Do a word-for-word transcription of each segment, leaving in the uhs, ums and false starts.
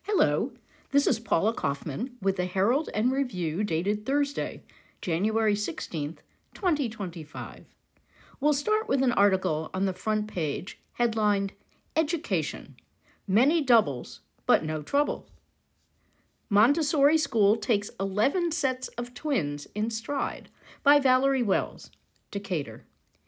Hello, this is Paula Kaufman with the Herald and Review dated Thursday, January sixteenth, twenty twenty-five. We'll start with an article on the front page headlined, Education, Many Doubles, but No Trouble. Montessori School Takes eleven Sets of Twins in Stride by Valerie Wells, Decatur.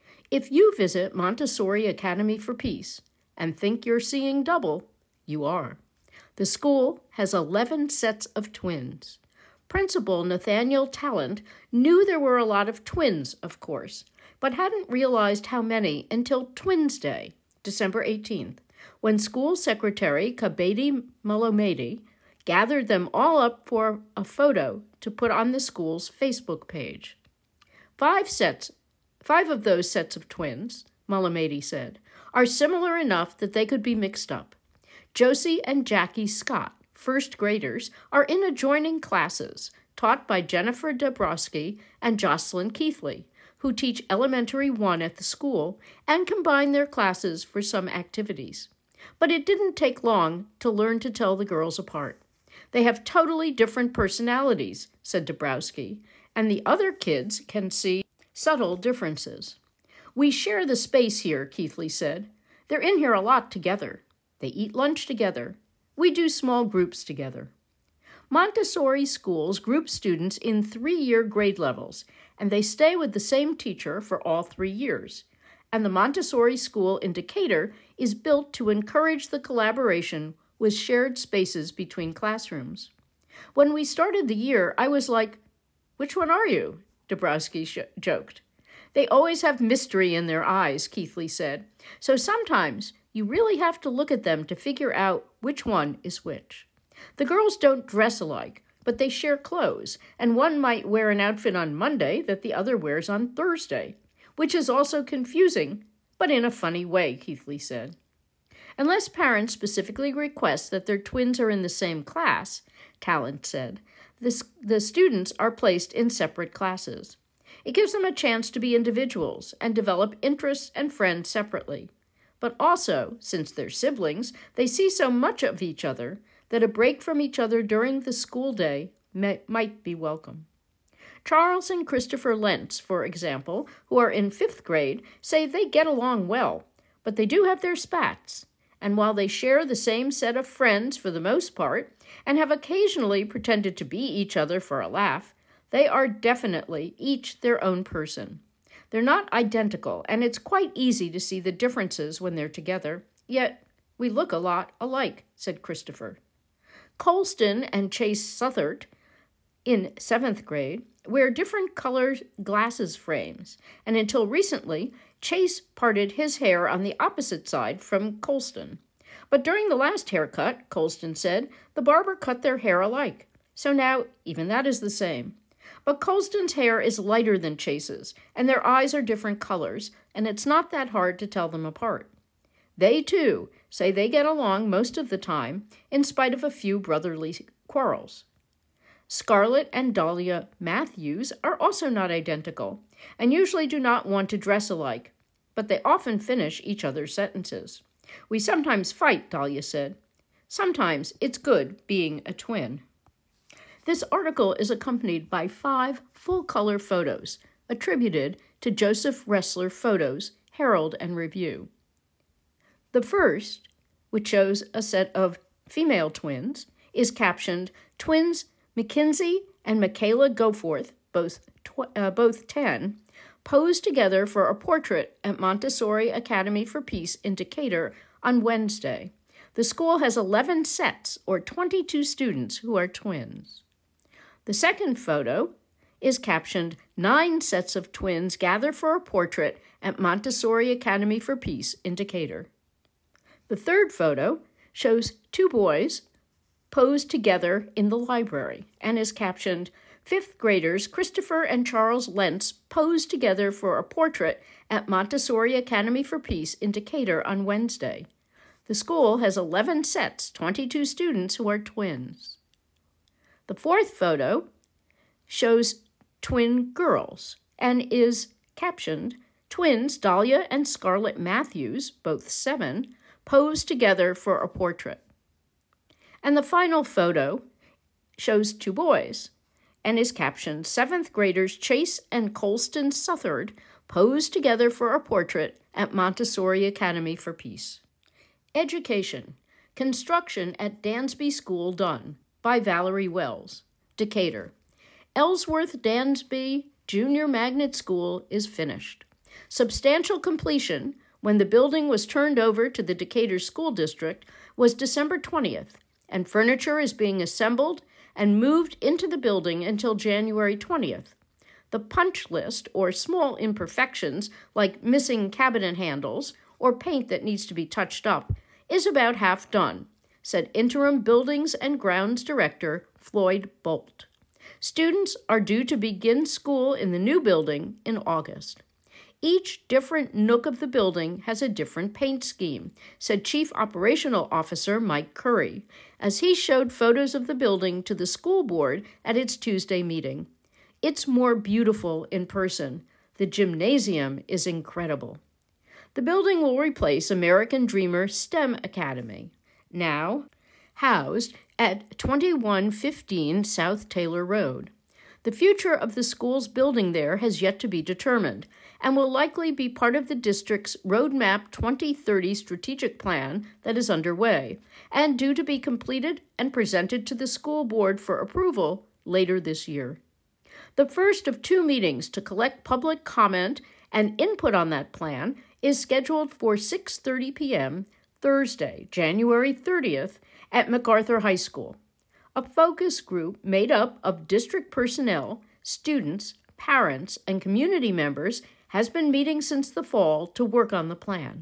If you visit Montessori Academy for Peace and think you're seeing double, you are. The school has eleven sets of twins. Principal Nathaniel Talent knew there were a lot of twins, of course, but hadn't realized how many until Twins Day, December eighteenth, when school secretary Kabedi Malomedi gathered them all up for a photo to put on the school's Facebook page. Five sets, five of those sets of twins, Malomedi said, are similar enough that they could be mixed up. Josie and Jackie Scott, first graders, are in adjoining classes taught by Jennifer Dabrowski and Jocelyn Keithley, who teach elementary one at the school and combine their classes for some activities. But it didn't take long to learn to tell the girls apart. They have totally different personalities, said Dabrowski, and the other kids can see subtle differences. We share the space here, Keithley said. They're in here a lot together. They eat lunch together. We do small groups together. Montessori schools group students in three-year grade levels, and they stay with the same teacher for all three years. And the Montessori school in Decatur is built to encourage the collaboration with shared spaces between classrooms. When we started the year, I was like, "Which one are you?" Dabrowski sh- joked. They always have mystery in their eyes, Keithley said. So sometimes you really have to look at them to figure out which one is which. The girls don't dress alike, but they share clothes, and one might wear an outfit on Monday that the other wears on Thursday, which is also confusing, but in a funny way, Keithley said. Unless parents specifically request that their twins are in the same class, Talent said, the, the students are placed in separate classes. It gives them a chance to be individuals and develop interests and friends separately. But also, since they're siblings, they see so much of each other that a break from each other during the school day may, might be welcome. Charles and Christopher Lentz, for example, who are in fifth grade, say they get along well, but they do have their spats. And while they share the same set of friends for the most part, and have occasionally pretended to be each other for a laugh, they are definitely each their own person. They're not identical, and it's quite easy to see the differences when they're together. Yet, we look a lot alike, said Christopher. Colston and Chase Southert, in seventh grade, wear different colored glasses frames, and until recently, Chase parted his hair on the opposite side from Colston. But during the last haircut, Colston said, the barber cut their hair alike. So now, even that is the same. But Colston's hair is lighter than Chase's, and their eyes are different colors, and it's not that hard to tell them apart. They, too, say they get along most of the time, in spite of a few brotherly quarrels. Scarlett and Dahlia Matthews are also not identical, and usually do not want to dress alike, but they often finish each other's sentences. We sometimes fight, Dahlia said. Sometimes it's good being a twin. This article is accompanied by five full-color photos attributed to Joseph Ressler Photos, Herald and Review. The first, which shows a set of female twins, is captioned, Twins Mackenzie and Michaela Goforth, both, tw- uh, both ten, posed together for a portrait at Montessori Academy for Peace in Decatur on Wednesday. The school has eleven sets, or twenty-two students, who are twins. The second photo is captioned, Nine sets of twins gather for a portrait at Montessori Academy for Peace in Decatur. The third photo shows two boys posed together in the library and is captioned, Fifth graders Christopher and Charles Lentz posed together for a portrait at Montessori Academy for Peace in Decatur on Wednesday. The school has eleven sets, twenty-two students who are twins. The fourth photo shows twin girls and is captioned, Twins Dahlia and Scarlett Matthews, both seven, posed together for a portrait. And the final photo shows two boys and is captioned, seventh graders Chase and Colston Southard posed together for a portrait at Montessori Academy for Peace. Education. Construction at Dansby School done by Valerie Wells, Decatur. Ellsworth Dansby Junior Magnet School is finished. Substantial completion, when the building was turned over to the Decatur School District, was December twentieth, and furniture is being assembled and moved into the building until January twentieth. The punch list, or small imperfections like missing cabinet handles or paint that needs to be touched up, is about half done, said Interim Buildings and Grounds Director Floyd Bolt. Students are due to begin school in the new building in August. Each different nook of the building has a different paint scheme, said Chief Operational Officer Mike Curry, as he showed photos of the building to the school board at its Tuesday meeting. It's more beautiful in person. The gymnasium is incredible. The building will replace American Dreamer STEM Academy, now housed at twenty-one fifteen South Taylor Road. The future of the school's building there has yet to be determined and will likely be part of the district's Roadmap twenty thirty strategic plan that is underway and due to be completed and presented to the school board for approval later this year. The first of two meetings to collect public comment and input on that plan is scheduled for six thirty p.m. Thursday, January thirtieth, at MacArthur High School. A focus group made up of district personnel, students, parents, and community members has been meeting since the fall to work on the plan.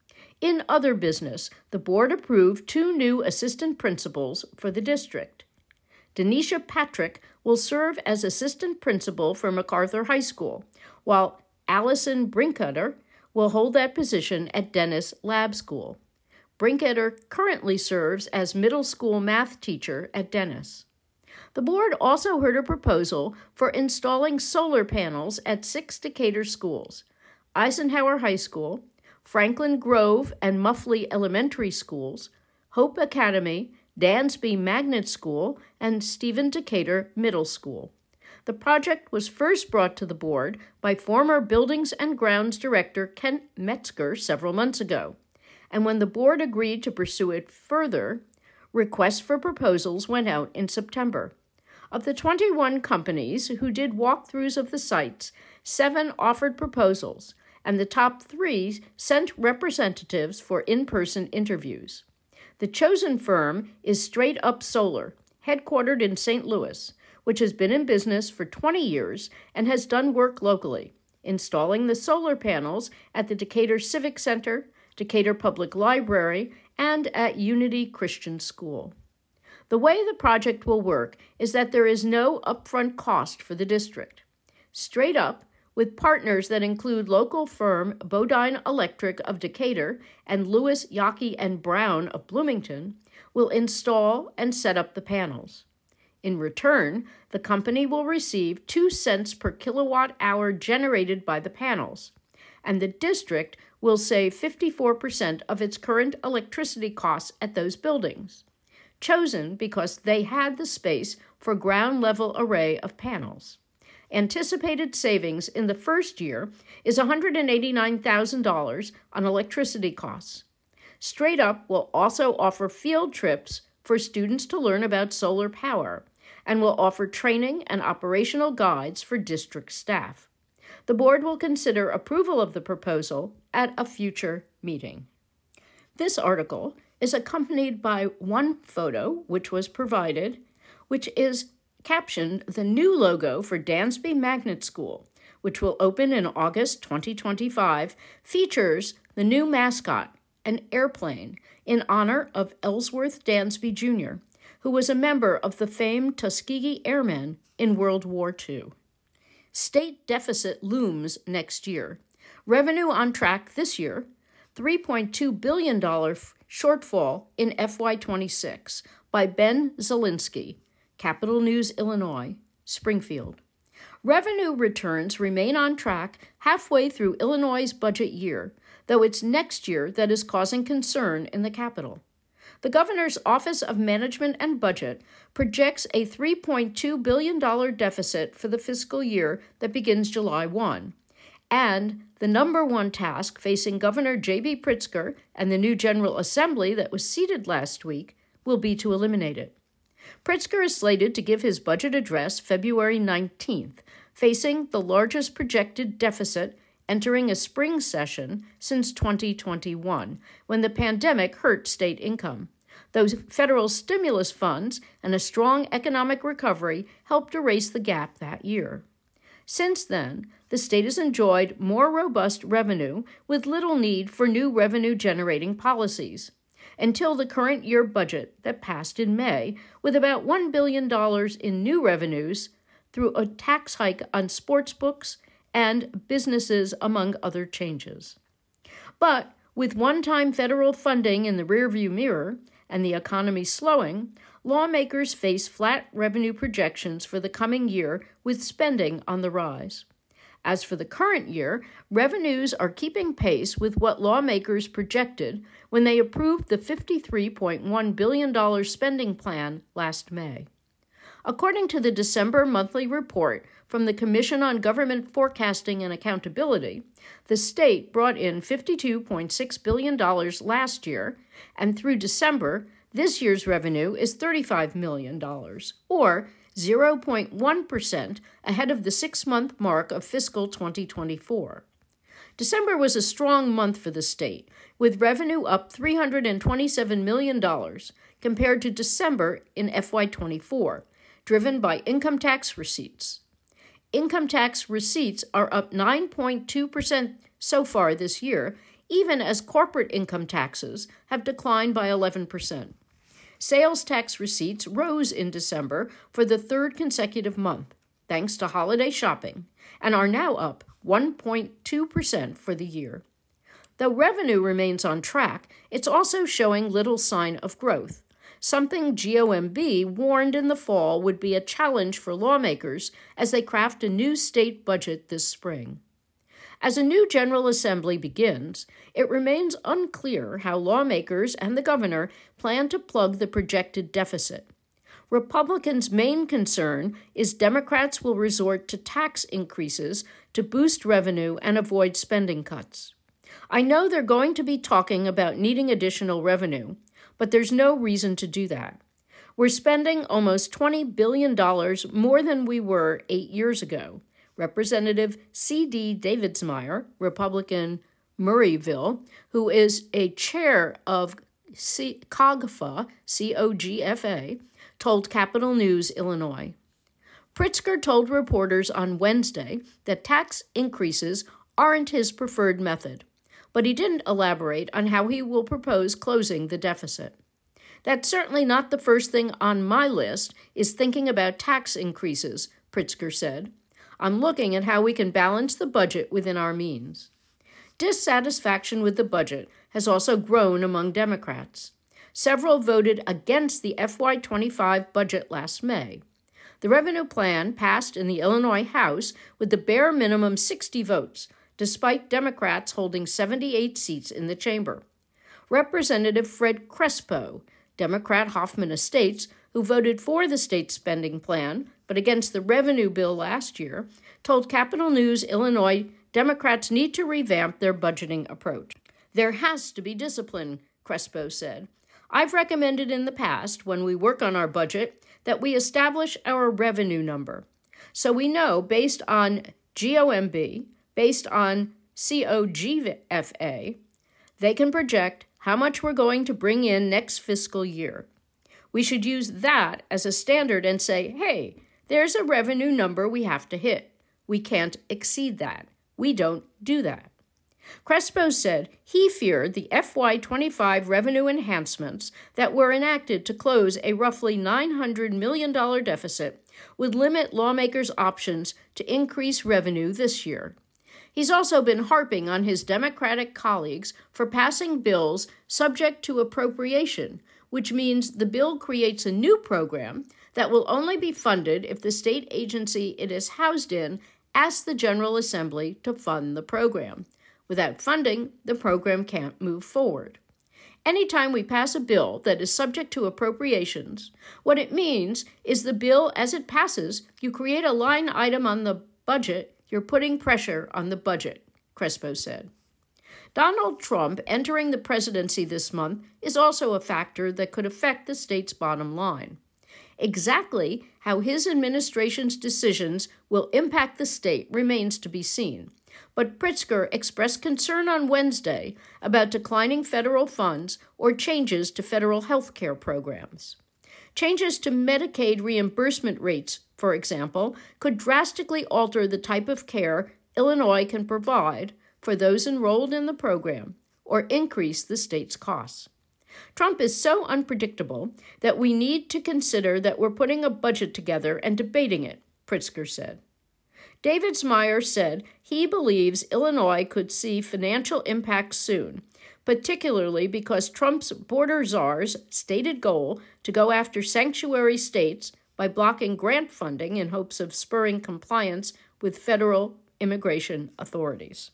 In other business, the board approved two new assistant principals for the district. Denisha Patrick will serve as assistant principal for MacArthur High School, while Allison Brinkeder will hold that position at Dennis Lab School. Brinkeder currently serves as middle school math teacher at Dennis. The board also heard a proposal for installing solar panels at six Decatur schools: Eisenhower High School, Franklin Grove and Muffley Elementary Schools, Hope Academy, Dansby Magnet School, and Stephen Decatur Middle School. The project was first brought to the board by former Buildings and Grounds Director Kent Metzger several months ago, and when the board agreed to pursue it further, requests for proposals went out in September. Of the twenty-one companies who did walkthroughs of the sites, seven offered proposals, and the top three sent representatives for in-person interviews. The chosen firm is Straight Up Solar, headquartered in Saint Louis, which has been in business for twenty years and has done work locally, installing the solar panels at the Decatur Civic Center, Decatur Public Library, and at Unity Christian School. The way the project will work is that there is no upfront cost for the district. Straight Up, with partners that include local firm Bodine Electric of Decatur and Lewis, Yockey and Brown of Bloomington, will install and set up the panels. In return, the company will receive two cents per kilowatt hour generated by the panels, and the district will save fifty-four percent of its current electricity costs at those buildings, chosen because they had the space for ground-level array of panels. Anticipated savings in the first year is one hundred eighty-nine thousand dollars on electricity costs. Straight Up will also offer field trips for students to learn about solar power and will offer training and operational guides for district staff. The board will consider approval of the proposal at a future meeting. This article is accompanied by one photo, which was provided, which is captioned "The New Logo for Dansby Magnet School," which will open in August twenty twenty-five, features the new mascot, an airplane, in honor of Ellsworth Dansby Junior, who was a member of the famed Tuskegee Airmen in World War Two. State deficit looms next year. Revenue on track this year, three point two billion dollars shortfall in F Y twenty-six, by Ben Zielinski, Capital News, Illinois, Springfield. Revenue returns remain on track halfway through Illinois' budget year, though it's next year that is causing concern in the capital. The governor's Office of Management and Budget projects a three point two billion dollars deficit for the fiscal year that begins July first. And the number one task facing Governor J B Pritzker and the new General Assembly that was seated last week will be to eliminate it. Pritzker is slated to give his budget address February nineteenth, facing the largest projected deficit entering a spring session since twenty twenty-one, when the pandemic hurt state income. Those federal stimulus funds and a strong economic recovery helped erase the gap that year. Since then, the state has enjoyed more robust revenue with little need for new revenue-generating policies, until the current year budget that passed in May, with about one billion dollars in new revenues through a tax hike on sports books and businesses, among other changes. But with one-time federal funding in the rearview mirror and the economy slowing, lawmakers face flat revenue projections for the coming year with spending on the rise. As for the current year, revenues are keeping pace with what lawmakers projected when they approved the fifty-three point one billion dollars spending plan last May. According to the December monthly report from the Commission on Government Forecasting and Accountability, the state brought in fifty-two point six billion dollars last year, and through December, this year's revenue is thirty-five million dollars, or zero point one percent ahead of the six-month mark of fiscal twenty twenty-four. December was a strong month for the state, with revenue up three hundred twenty-seven million dollars compared to December in F Y twenty-four, driven by income tax receipts. Income tax receipts are up nine point two percent so far this year, even as corporate income taxes have declined by eleven percent. Sales tax receipts rose in December for the third consecutive month, thanks to holiday shopping, and are now up one point two percent for the year. Though revenue remains on track, it's also showing little sign of growth, something G O M B warned in the fall would be a challenge for lawmakers as they craft a new state budget this spring. As a new General Assembly begins, it remains unclear how lawmakers and the governor plan to plug the projected deficit. Republicans' main concern is Democrats will resort to tax increases to boost revenue and avoid spending cuts. I know they're going to be talking about needing additional revenue, but there's no reason to do that. We're spending almost twenty billion dollars more than we were eight years ago. Representative C D Davidsmeyer, Republican Murrayville, who is a chair of C- COGFA, C O G F A, told Capital News, Illinois. Pritzker told reporters on Wednesday that tax increases aren't his preferred method, but he didn't elaborate on how he will propose closing the deficit. That's certainly not the first thing on my list, is thinking about tax increases, Pritzker said. I'm looking at how we can balance the budget within our means. Dissatisfaction with the budget has also grown among Democrats. Several voted against the F Y twenty-five budget last May. The revenue plan passed in the Illinois House with the bare minimum sixty votes, despite Democrats holding seventy-eight seats in the chamber. Representative Fred Crespo, Democrat Hoffman Estates, who voted for the state spending plan but against the revenue bill last year, told Capital News Illinois Democrats need to revamp their budgeting approach. There has to be discipline, Crespo said. I've recommended in the past, when we work on our budget, that we establish our revenue number. So we know, based on G O M B, based on C O G F A, they can project how much we're going to bring in next fiscal year. We should use that as a standard and say, hey, there's a revenue number we have to hit. We can't exceed that. We don't do that. Crespo said he feared the F Y twenty-five revenue enhancements that were enacted to close a roughly nine hundred million dollars deficit would limit lawmakers' options to increase revenue this year. He's also been harping on his Democratic colleagues for passing bills subject to appropriation, which means the bill creates a new program that will only be funded if the state agency it is housed in asks the General Assembly to fund the program. Without funding, the program can't move forward. Anytime we pass a bill that is subject to appropriations, what it means is the bill, as it passes, you create a line item on the budget, you're putting pressure on the budget, Crespo said. Donald Trump entering the presidency this month is also a factor that could affect the state's bottom line. Exactly how his administration's decisions will impact the state remains to be seen. But Pritzker expressed concern on Wednesday about declining federal funds or changes to federal health care programs. Changes to Medicaid reimbursement rates, for example, could drastically alter the type of care Illinois can provide for those enrolled in the program or increase the state's costs. Trump is so unpredictable that we need to consider that we're putting a budget together and debating it, Pritzker said. Davidsmeyer said he believes Illinois could see financial impact soon, particularly because Trump's border czar's stated goal to go after sanctuary states by blocking grant funding in hopes of spurring compliance with federal immigration authorities.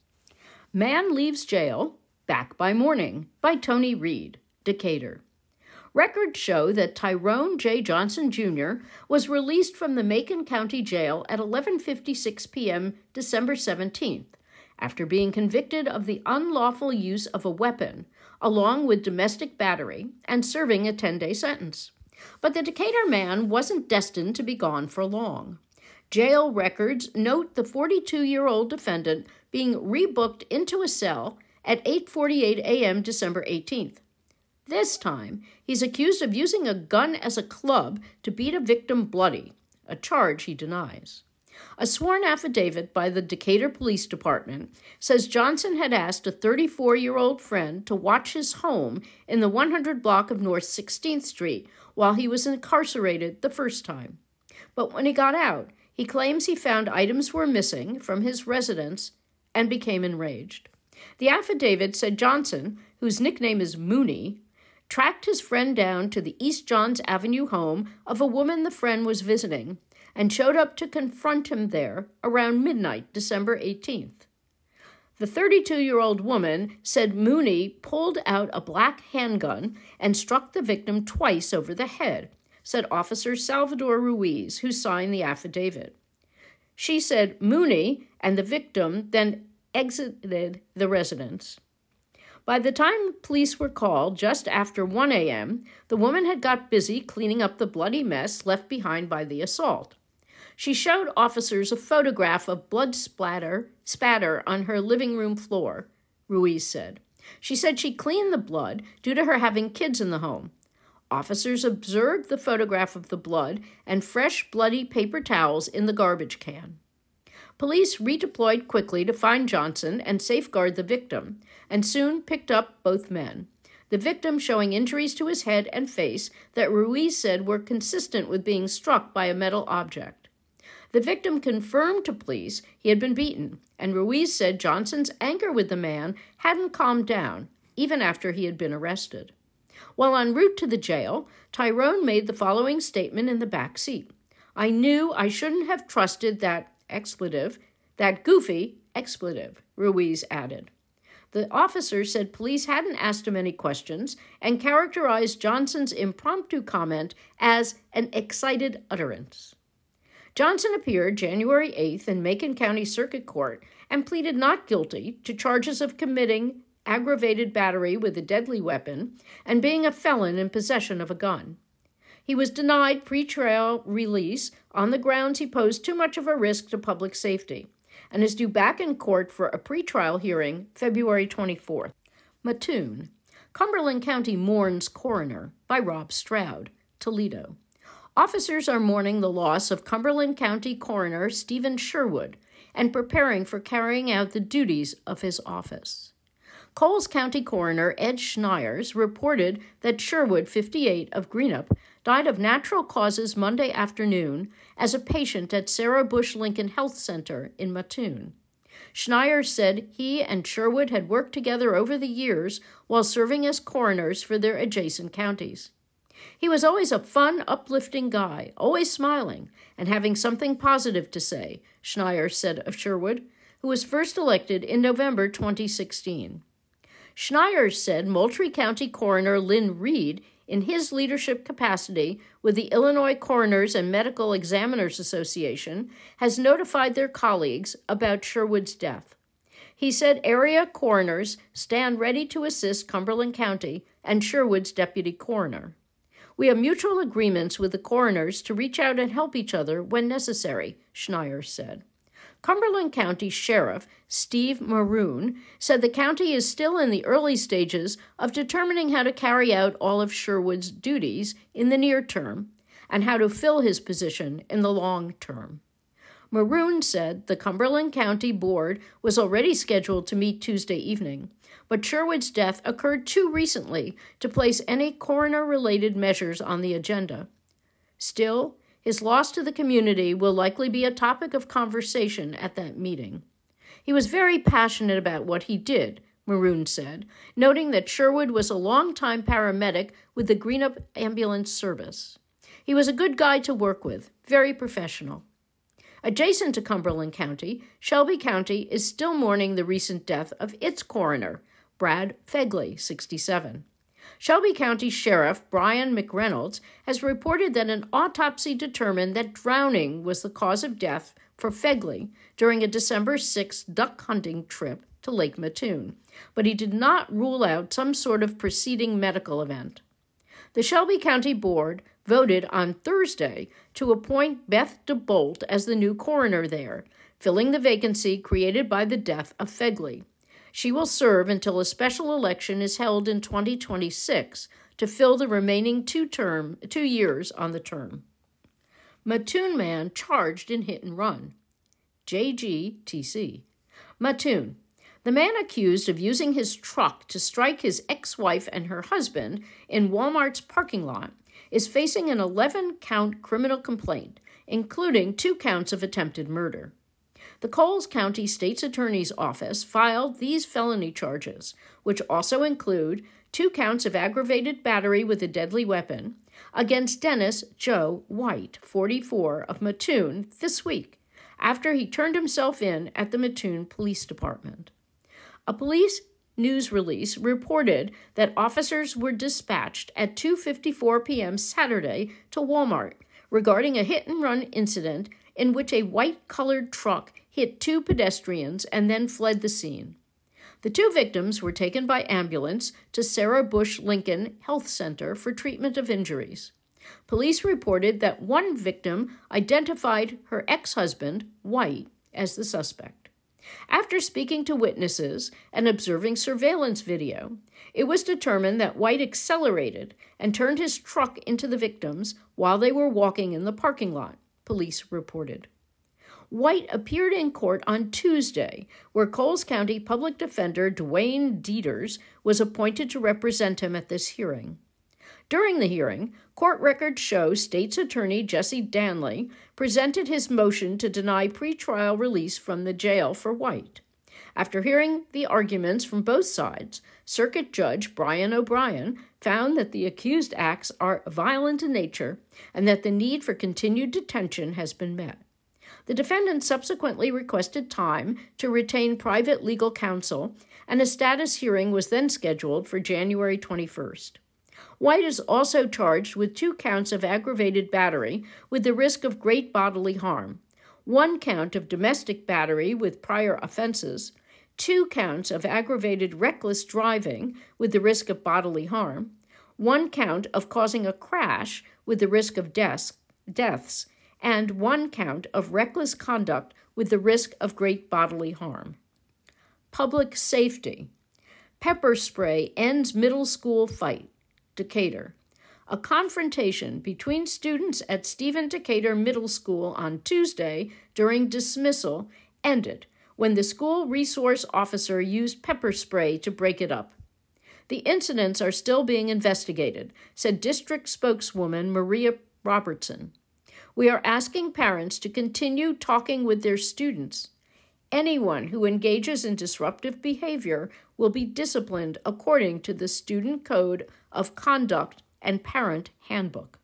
Man leaves jail, back by morning, by Tony Reed, Decatur. Records show that Tyrone J. Johnson, Junior was released from the Macon County Jail at eleven fifty-six p.m. December seventeenth, after being convicted of the unlawful use of a weapon, along with domestic battery, and serving a ten-day sentence. But the Decatur man wasn't destined to be gone for long. Jail records note the forty-two-year-old defendant being rebooked into a cell at eight forty-eight a.m. December eighteenth. This time, he's accused of using a gun as a club to beat a victim bloody, a charge he denies. A sworn affidavit by the Decatur Police Department says Johnson had asked a thirty-four-year-old friend to watch his home in the one hundred block of North sixteenth Street while he was incarcerated the first time. But when he got out, he claims he found items were missing from his residence and became enraged. The affidavit said Johnson, whose nickname is Mooney, tracked his friend down to the East Johns Avenue home of a woman the friend was visiting and showed up to confront him there around midnight, December eighteenth. The thirty-two-year-old woman said Mooney pulled out a black handgun and struck the victim twice over the head, said Officer Salvador Ruiz, who signed the affidavit. She said Mooney and the victim then exited the residence. By the time police were called, just after one a.m., the woman had got busy cleaning up the bloody mess left behind by the assault. She showed officers a photograph of blood splatter, spatter on her living room floor, Ruiz said. She said she cleaned the blood due to her having kids in the home. Officers observed the photograph of the blood and fresh bloody paper towels in the garbage can. Police redeployed quickly to find Johnson and safeguard the victim, and soon picked up both men, the victim showing injuries to his head and face that Ruiz said were consistent with being struck by a metal object. The victim confirmed to police he had been beaten, and Ruiz said Johnson's anger with the man hadn't calmed down, even after he had been arrested. While en route to the jail, Tyrone made the following statement in the back seat. "I knew I shouldn't have trusted that expletive, that goofy expletive," Ruiz added. The officer said police hadn't asked him any questions and characterized Johnson's impromptu comment as an excited utterance. Johnson appeared January eighth in Macon County Circuit Court and pleaded not guilty to charges of committing aggravated battery with a deadly weapon and being a felon in possession of a gun. He was denied pretrial release on the grounds he posed too much of a risk to public safety and is due back in court for a pretrial hearing February twenty-fourth. Mattoon, Cumberland County mourns coroner, by Rob Stroud, Toledo. Officers are mourning the loss of Cumberland County coroner Stephen Sherwood and preparing for carrying out the duties of his office. Coles County coroner Ed Schneers reported that Sherwood, fifty-eight, of Greenup, died of natural causes Monday afternoon as a patient at Sarah Bush Lincoln Health Center in Mattoon. Schneers said he and Sherwood had worked together over the years while serving as coroners for their adjacent counties. He was always a fun, uplifting guy, always smiling and having something positive to say, Schneers said of Sherwood, who was first elected in November twenty sixteen. Schneier said Moultrie County Coroner Lynn Reed, in his leadership capacity with the Illinois Coroners and Medical Examiners Association, has notified their colleagues about Sherwood's death. He said area coroners stand ready to assist Cumberland County and Sherwood's deputy coroner. We have mutual agreements with the coroners to reach out and help each other when necessary, Schneier said. Cumberland County Sheriff Steve Maroon said the county is still in the early stages of determining how to carry out all of Sherwood's duties in the near term and how to fill his position in the long term. Maroon said the Cumberland County Board was already scheduled to meet Tuesday evening, but Sherwood's death occurred too recently to place any coroner-related measures on the agenda. Still, his loss to the community will likely be a topic of conversation at that meeting. He was very passionate about what he did, Maroon said, noting that Sherwood was a longtime paramedic with the Greenup Ambulance Service. He was a good guy to work with, very professional. Adjacent to Cumberland County, Shelby County is still mourning the recent death of its coroner, Brad Fegley, sixty-seven. Shelby County Sheriff Brian McReynolds has reported that an autopsy determined that drowning was the cause of death for Fegley during a December sixth duck hunting trip to Lake Mattoon, but he did not rule out some sort of preceding medical event. The Shelby County Board voted on Thursday to appoint Beth DeBolt as the new coroner there, filling the vacancy created by the death of Fegley. She will serve until a special election is held in twenty twenty-six to fill the remaining two term two years on the term. Mattoon man charged in hit and run. J G T C. Mattoon. The man accused of using his truck to strike his ex-wife and her husband in Walmart's parking lot is facing an eleven-count criminal complaint, including two counts of attempted murder. The Coles County State's Attorney's Office filed these felony charges, which also include two counts of aggravated battery with a deadly weapon, against Dennis Joe White, forty-four, of Mattoon, this week, after he turned himself in at the Mattoon Police Department. A police news release reported that officers were dispatched at two fifty-four p.m. Saturday to Walmart regarding a hit-and-run incident in which a white-colored truck hit two pedestrians and then fled the scene. The two victims were taken by ambulance to Sarah Bush Lincoln Health Center for treatment of injuries. Police reported that one victim identified her ex-husband, White, as the suspect. After speaking to witnesses and observing surveillance video, it was determined that White accelerated and turned his truck into the victims while they were walking in the parking lot, police reported. White appeared in court on Tuesday, where Coles County Public Defender Dwayne Dieters was appointed to represent him at this hearing. During the hearing, court records show State's Attorney Jesse Danley presented his motion to deny pretrial release from the jail for White. After hearing the arguments from both sides, Circuit Judge Brian O'Brien found that the accused acts are violent in nature and that the need for continued detention has been met. The defendant subsequently requested time to retain private legal counsel, and a status hearing was then scheduled for January twenty-first. White is also charged with two counts of aggravated battery with the risk of great bodily harm, one count of domestic battery with prior offenses, two counts of aggravated reckless driving with the risk of bodily harm, one count of causing a crash with the risk of deaths, deaths, and one count of reckless conduct with the risk of great bodily harm. Public safety. Pepper spray ends middle school fight. Decatur. A confrontation between students at Stephen Decatur Middle School on Tuesday during dismissal ended when the school resource officer used pepper spray to break it up. The incidents are still being investigated, said district spokeswoman Maria Robertson. We are asking parents to continue talking with their students. Anyone who engages in disruptive behavior will be disciplined according to the Student Code of Conduct and Parent Handbook.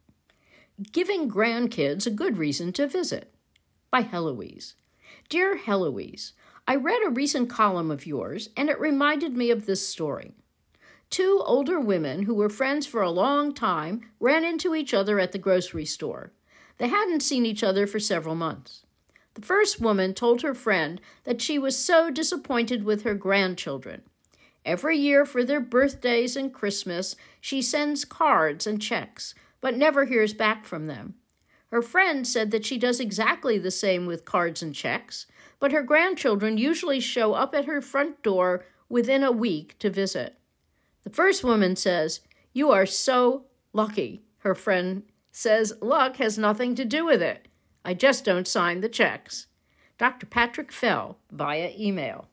Giving grandkids a good reason to visit. By Heloise. Dear Heloise, I read a recent column of yours, and it reminded me of this story. Two older women who were friends for a long time ran into each other at the grocery store. They hadn't seen each other for several months. The first woman told her friend that she was so disappointed with her grandchildren. Every year for their birthdays and Christmas, she sends cards and checks, but never hears back from them. Her friend said that she does exactly the same with cards and checks, but her grandchildren usually show up at her front door within a week to visit. The first woman says, "You are so lucky." Her friend says, "Luck has nothing to do with it. I just don't sign the checks." Doctor Patrick Fell, via email.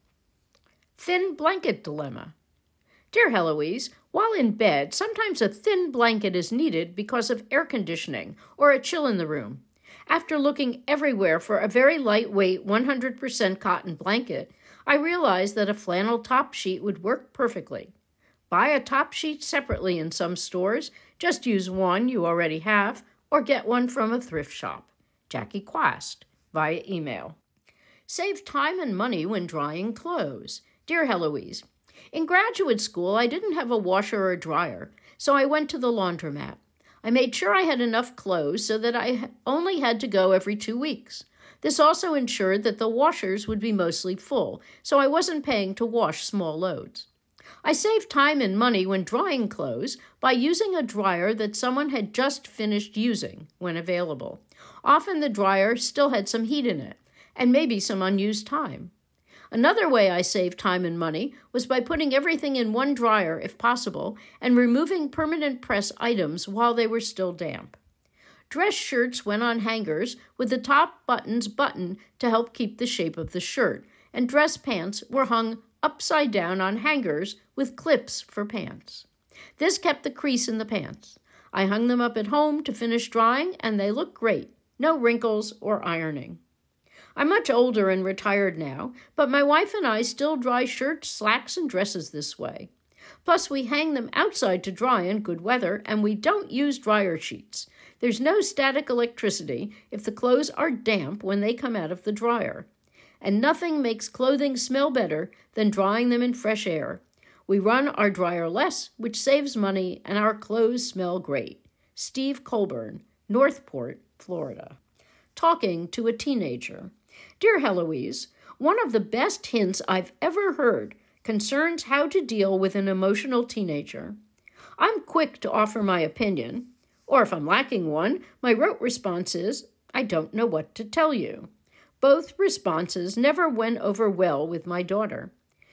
Thin blanket dilemma. Dear Heloise, while in bed, sometimes a thin blanket is needed because of air conditioning or a chill in the room. After looking everywhere for a very lightweight one hundred percent cotton blanket, I realized that a flannel top sheet would work perfectly. Buy a top sheet separately in some stores, just use one you already have, or get one from a thrift shop. Jackie Quast, via email. Save time and money when drying clothes. Dear Heloise, in graduate school, I didn't have a washer or dryer, so I went to the laundromat. I made sure I had enough clothes so that I only had to go every two weeks. This also ensured that the washers would be mostly full, so I wasn't paying to wash small loads. I saved time and money when drying clothes by using a dryer that someone had just finished using when available. Often the dryer still had some heat in it, and maybe some unused time. Another way I saved time and money was by putting everything in one dryer if possible and removing permanent press items while they were still damp. Dress shirts went on hangers with the top buttons buttoned to help keep the shape of the shirt, and dress pants were hung upside down on hangers with clips for pants. This kept the crease in the pants. I hung them up at home to finish drying, and they look great. No wrinkles or ironing. I'm much older and retired now, but my wife and I still dry shirts, slacks, and dresses this way. Plus, we hang them outside to dry in good weather, and we don't use dryer sheets. There's no static electricity if the clothes are damp when they come out of the dryer. And nothing makes clothing smell better than drying them in fresh air. We run our dryer less, which saves money, and our clothes smell great. Steve Colburn, Northport, Florida. Talking to a teenager. Dear Heloise, one of the best hints I've ever heard concerns how to deal with an emotional teenager. I'm quick to offer my opinion, or if I'm lacking one, my rote response is, "I don't know what to tell you." Both responses never went over well with my daughter.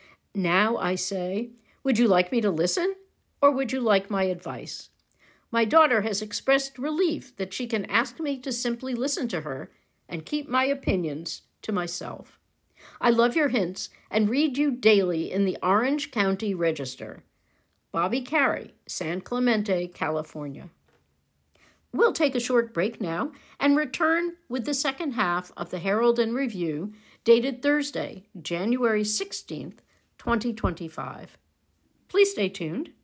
Now I say, "Would you like me to listen, or would you like my advice?" My daughter has expressed relief that she can ask me to simply listen to her and keep my opinions to myself. I love your hints and read you daily in the Orange County Register. Bobby Carey, San Clemente, California. We'll take a short break now and return with the second half of the Herald and Review, dated Thursday, January sixteenth, twenty twenty-five. Please stay tuned.